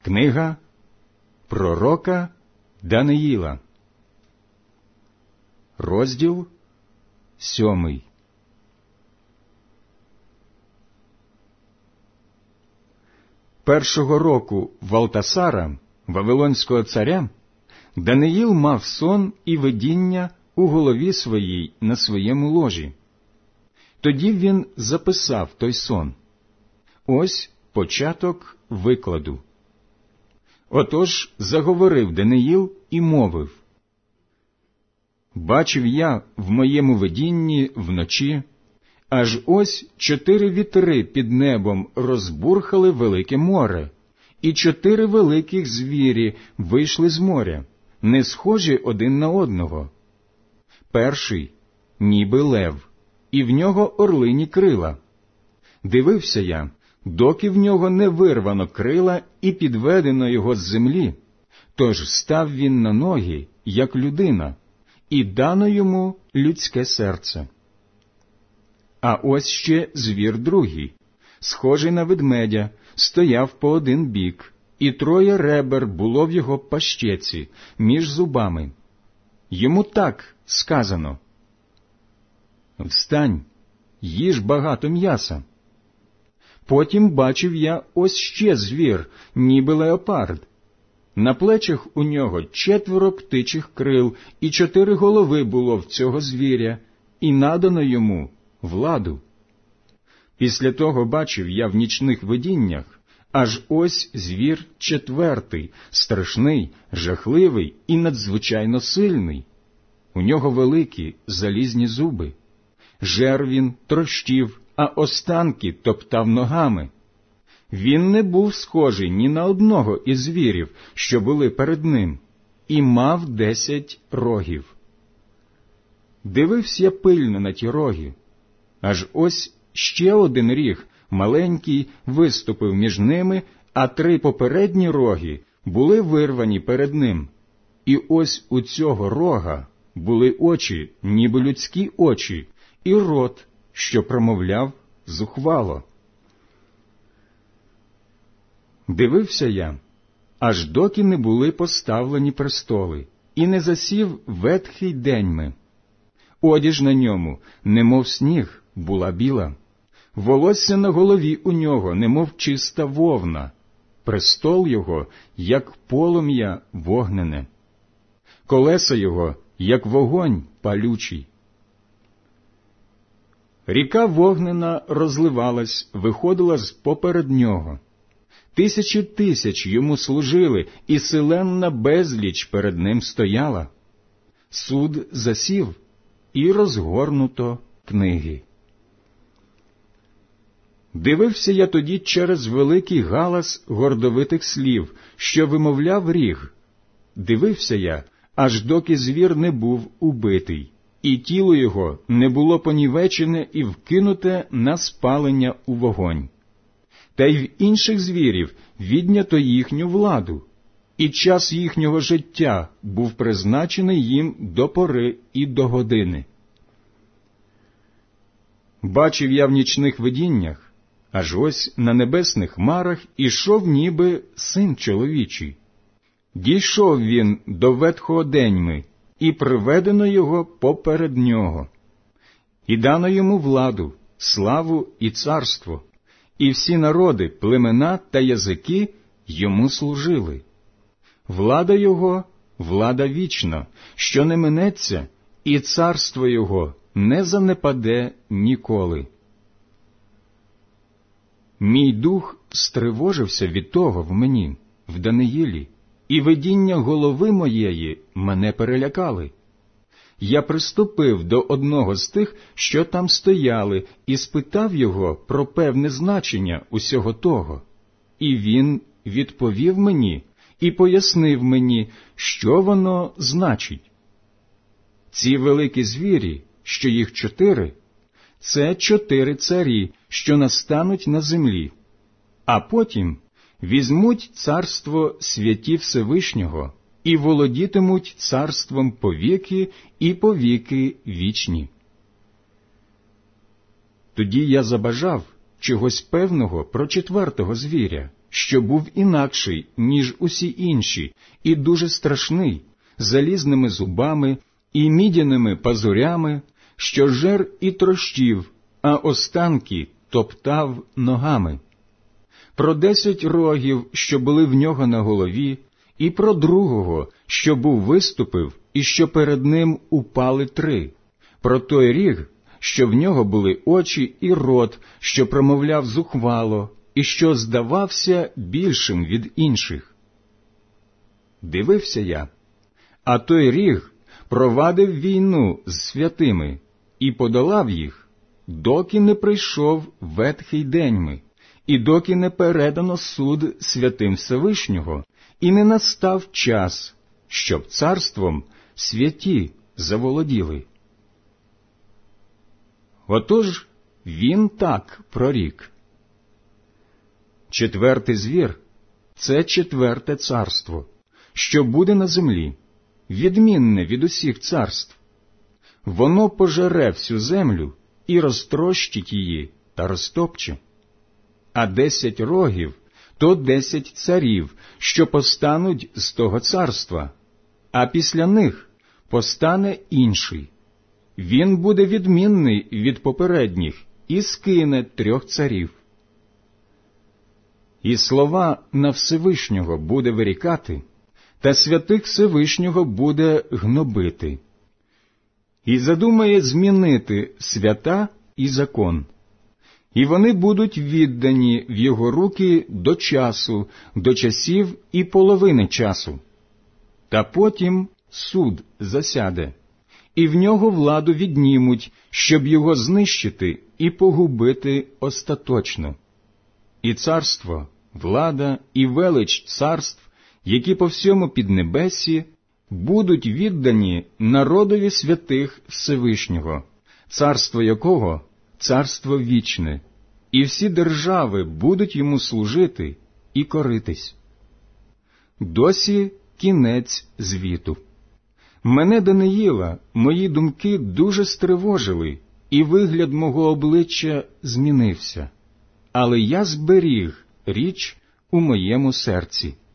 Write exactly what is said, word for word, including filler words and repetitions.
Книга пророка Даниїла, розділ сьомий. Першого року Валтасара, Вавилонського царя, Даниїл мав сон і видіння у голові своїй на своєму ложі. Тоді він записав той сон. Ось початок викладу. Отож заговорив Даниїл і мовив: «Бачив я в моєму видінні вночі, аж ось чотири вітри під небом розбурхали велике море, і чотири великих звірі вийшли з моря, не схожі один на одного. Перший – ніби лев, і в нього орлині крила. Дивився я, доки в нього не вирвано крила і підведено його з землі, тож став він на ноги, як людина, і дано йому людське серце. А ось ще звір другий, схожий на ведмедя, стояв по один бік, і троє ребер було в його пащеці, між зубами. Йому так сказано: «Встань, їж багато м'яса». Потім бачив я ось ще звір, ніби леопард. На плечах у нього четверо птичих крил, і чотири голови було в цього звіря, і надано йому владу. Після того бачив я в нічних видіннях, аж ось звір четвертий, страшний, жахливий і надзвичайно сильний. У нього великі залізні зуби. Жер він, трощив, а останки топтав ногами. Він не був схожий ні на одного із звірів, що були перед ним, і мав десять рогів. Дивився я пильно на ті роги, аж ось ще один ріг, маленький, виступив між ними, а три попередні роги були вирвані перед ним. І ось у цього рога були очі, ніби людські очі, і рот, що промовляв зухвало. Дивився я, аж доки не були поставлені престоли, і не засів ветхий деньми. Одіж на ньому, немов сніг, була біла. Волосся на голові у нього, немов чиста вовна. Престол його, як полум'я вогнене. Колеса його, як вогонь палючий. Ріка вогнена розливалась, виходила з поперед нього. Тисячі тисяч йому служили, і селенна безліч перед ним стояла. Суд засів, і розгорнуто книги. Дивився я тоді через великий галас гордовитих слів, що вимовляв ріг. Дивився я, аж доки звір не був убитий, і тіло його не було понівечене і вкинуте на спалення у вогонь. Та й в інших звірів віднято їхню владу, і час їхнього життя був призначений їм до пори і до години. Бачив я в нічних видіннях, аж ось на небесних хмарах ішов ніби син чоловічий. Дійшов він до ветхого деньми, і приведено його поперед нього. І дано йому владу, славу і царство, і всі народи, племена та язики йому служили. Влада його – влада вічна, що не минеться, і царство його не занепаде ніколи. Мій дух стривожився від того в мені, в Даниїлі, і видіння голови моєї мене перелякали. Я приступив до одного з тих, що там стояли, і спитав його про певне значення усього того. І він відповів мені і пояснив мені, що воно значить. Ці великі звірі, що їх чотири, це чотири царі, що настануть на землі, а потім візьмуть царство святі Всевишнього і володітимуть царством повіки і повіки вічні. Тоді я забажав чогось певного про четвертого звіря, що був інакший, ніж усі інші, і дуже страшний, залізними зубами і мідяними пазурями, що жер і трощив, а останки топтав ногами. Про десять рогів, що були в нього на голові, і про другого, що був виступив, і що перед ним упали три, про той ріг, що в нього були очі і рот, що промовляв зухвало, і що здавався більшим від інших. Дивився я, а той ріг провадив війну з святими і подолав їх, доки не прийшов ветхий деньми, і доки не передано суд святим Всевишнього, і не настав час, щоб царством святі заволоділи. Отож він так прорік. Четвертий звір – це четверте царство, що буде на землі, відмінне від усіх царств. Воно пожере всю землю і розтрощить її та розтопче. А десять рогів – то десять царів, що постануть з того царства, а після них постане інший. Він буде відмінний від попередніх і скине трьох царів. І слова на Всевишнього буде вирікати, та святих Всевишнього буде гнобити. І задумає змінити свята і закон. І вони будуть віддані в його руки до часу, до часів і половини часу. Та потім суд засяде, і в нього владу віднімуть, щоб його знищити і погубити остаточно. І царство, влада і велич царств, які по всьому піднебесі, будуть віддані народові святих Всевишнього, царство якого – царство вічне, і всі держави будуть йому служити і коритись. Досі кінець звіту. Мене, Даниїла, мої думки дуже стривожили, і вигляд мого обличчя змінився. Але я зберіг річ у моєму серці.